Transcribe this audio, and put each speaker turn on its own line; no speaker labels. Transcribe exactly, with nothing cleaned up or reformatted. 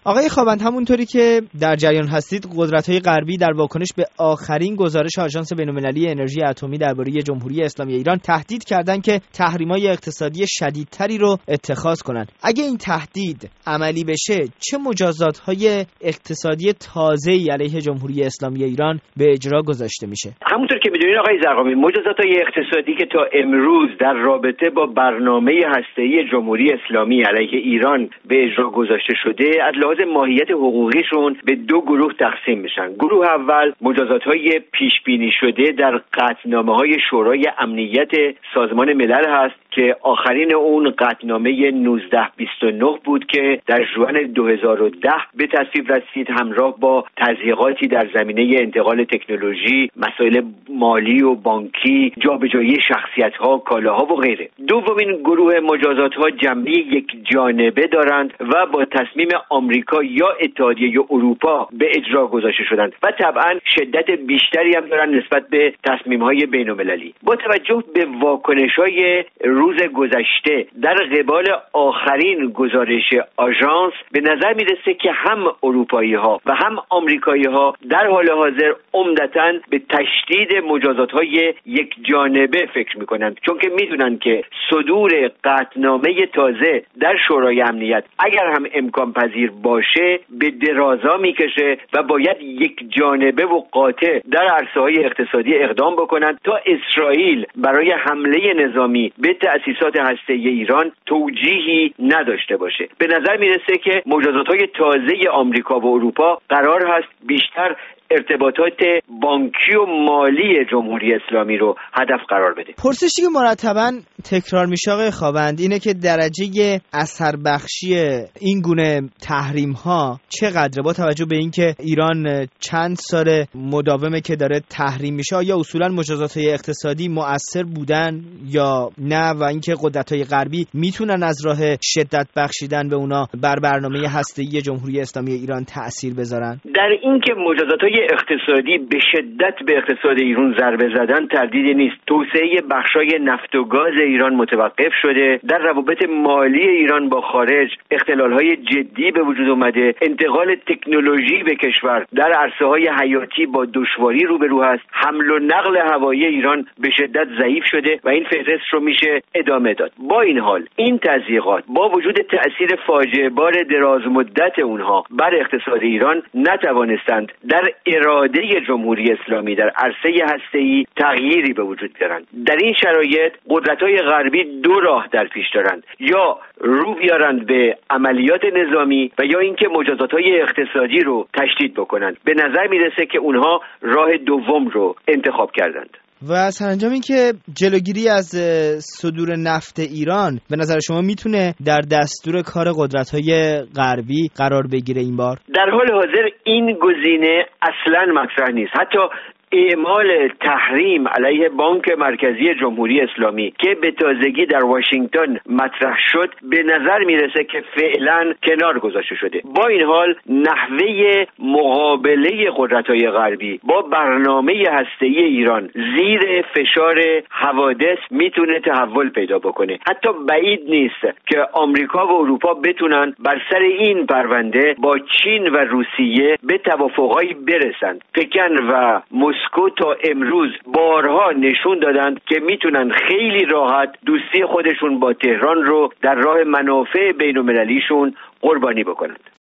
آقای خاوند، همونطوری که در جریان هستید، قدرت‌های غربی در واکنش به آخرین گزارش آژانس بین‌المللی انرژی اتمی درباره جمهوری اسلامی ایران تهدید کردند که تحریم‌های اقتصادی شدیدتری رو اتخاذ کنند. اگه این تهدید عملی بشه، چه مجازات‌های اقتصادی تازه‌ای علیه جمهوری اسلامی ایران به اجرا گذاشته میشه؟
همونطور که می‌دونید آقای زرقامی، مجازات‌های اقتصادی که تا امروز در رابطه با برنامه هسته‌ای جمهوری اسلامی علیه ایران به اجرا گذاشته شده، از لحاظ ماهیت حقوقیشون به دو گروه تقسیم میشن. گروه اول مجازات‌های پیش بینی شده در قطعنامه‌های شورای امنیت سازمان ملل هست که آخرین اون قطعنامه نوزده بیست و نه بود که در ژوئن دو هزار و ده به تصویب رسید، همراه با تضییقاتی در زمینه انتقال تکنولوژی، مسائل مالی و بانکی، جابجایی شخصیت‌ها، کالاها و غیره. دومین گروه مجازات‌ها جنبه یک جانبه دارند و با تصمیم آمریکا یا اتحادیه اروپا به اجرا گذاشته شدند و طبعا شدت بیشتری هم دارن نسبت به تصمیم‌های بین‌المللی. با توجه به واکنش‌های روز گذشته در قبال آخرین گزارش آژانس، به نظر میرسه که هم اروپایی‌ها و هم آمریکایی‌ها در حال حاضر عمدتاً به تشدید مجازات‌های یک جانبه فکر می‌کنند، چون که می‌دونن که صدور قطعنامه تازه در شورای امنیت اگر هم امکان پذیر باشه به درازا میکشه و باید یک جانبه و قاطع در عرصه‌های اقتصادی اقدام بکنند تا اسرائیل برای حمله نظامی به تأسیسات هسته‌ای ایران توجیهی نداشته باشه. به نظر میرسه که مجازات‌های تازه آمریکا و اروپا قرار هست بیشتر ارتباطات بانکی و مالی جمهوری اسلامی رو هدف قرار بده.
پرسشی که مرتباً تکرار میشه آقای خاوند اینه که درجه اثر بخشی این گونه تحریم ها چقدره، با توجه به اینکه ایران چند سال مداومه که داره تحریم میشه، یا اصولاً مجازات‌های اقتصادی مؤثر بودن یا نه، و اینکه قدرت‌های غربی میتونن از راه شدت بخشیدن به اونا بر برنامه هسته‌ای جمهوری اسلامی ایران تأثیر بذارن؟
در اینکه مجازات‌های اقتصادی به شدت به اقتصاد ایران ضربه زدن تردیدی نیست. توسعه بخشای نفت و گاز ایران متوقف شده، در روابط مالی ایران با خارج اختلال‌های جدی به وجود اومده، انتقال تکنولوژی به کشور در عرصه‌های حیاتی با دشواری روبرو هست، حمل و نقل هوایی ایران به شدت ضعیف شده و این فهرست رو میشه ادامه داد. با این حال این تضییقات با وجود تأثیر فاجعه بار دراز مدت اونها بر اقتصاد ایران نتوانستند در اراده جمهوری اسلامی در عرصه هسته‌ای تغییری به وجود بیارند. در این شرایط قدرت‌های غربی دو راه در پیش دارند: یا رو بیارند به عملیات نظامی و یا اینکه مجازات‌های اقتصادی رو تشدید بکنند. به نظر میرسه که اونها راه دوم رو انتخاب کردند.
و سرانجام این که جلوگیری از صدور نفت ایران به نظر شما میتونه در دستور کار قدرت‌های غربی قرار بگیره این بار؟
در حال حاضر این گزینه اصلاً مطرح نیست. حتی اعمال تحریم علیه بانک مرکزی جمهوری اسلامی که به تازگی در واشنگتن مطرح شد به نظر میرسه که فعلا کنار گذاشته شده. با این حال نحوه مقابله قدرت‌های غربی با برنامه هسته‌ای ایران زیر فشار حوادث میتونه تحول پیدا بکنه. حتی بعید نیست که آمریکا و اروپا بتونن بر سر این پرونده با چین و روسیه به توافقایی برسند. پکن و مسکو تا امروز بارها نشون دادند که میتونن خیلی راحت دوستی خودشون با تهران رو در راه منافع بین‌المللیشون قربانی بکنند.